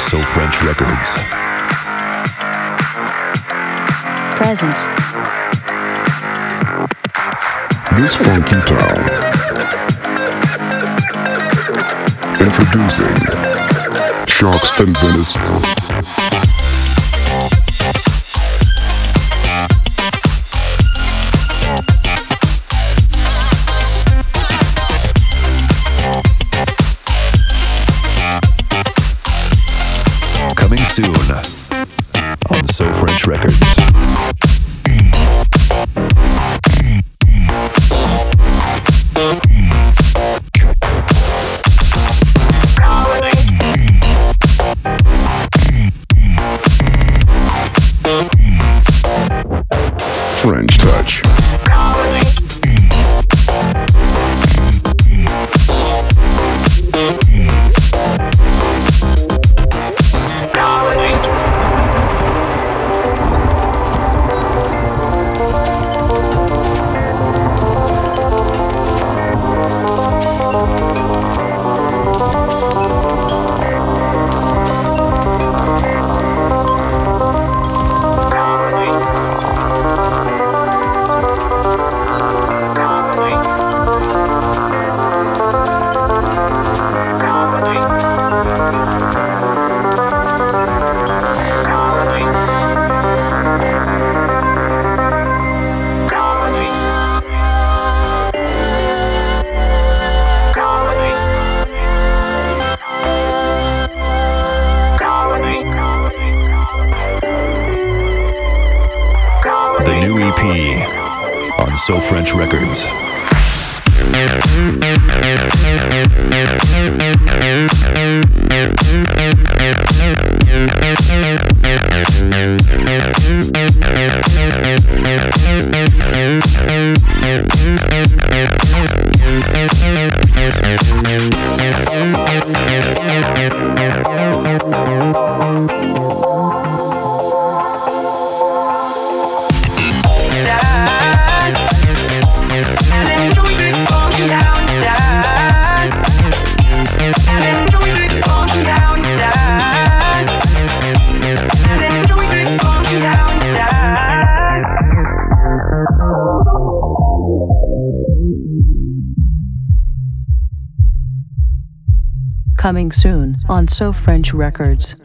So French Records. Presence. This funky town. Introducing Sharks and Venice. Coming soon on So French Records. French touch. The new EP on So French Records. Coming soon on So French Records.